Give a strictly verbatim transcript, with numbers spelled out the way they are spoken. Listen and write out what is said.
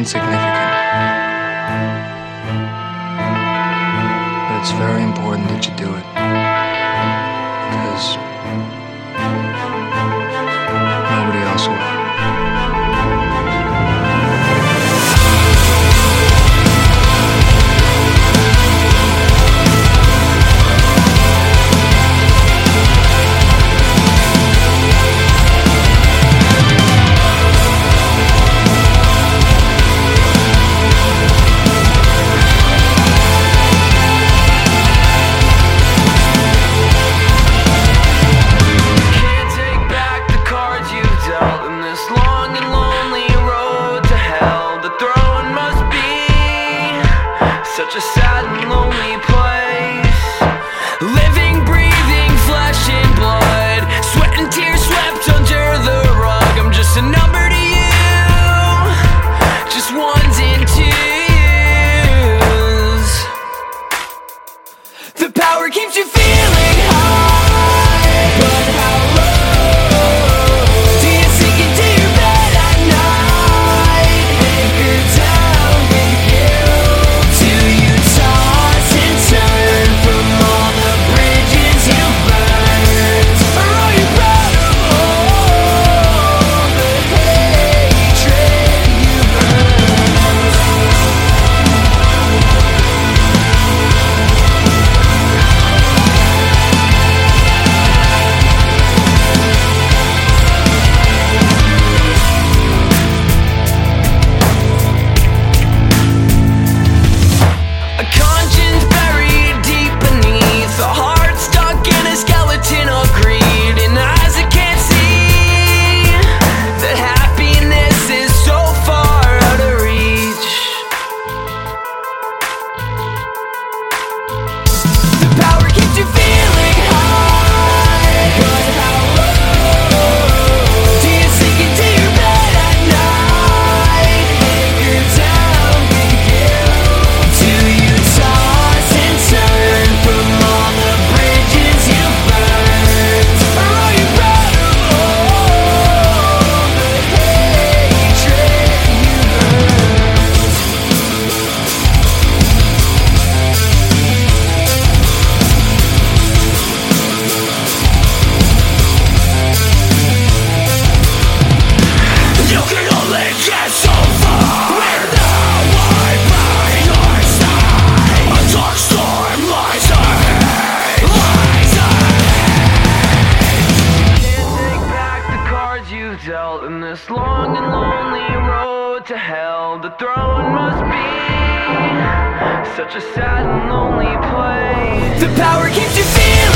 insignificant. But it's very important that you do it. Because nobody else will. Such a sad and lonely place. Living, breathing, flesh and blood, sweat and tears swept under the rug. I'm just a number to you, just ones and twos. The power keeps you feeling high, but how low do you sink into your bed at night? Anchor down with guilt. Dealt in this long and lonely road to hell. The throne must be such a sad and lonely place. The power keeps you feeling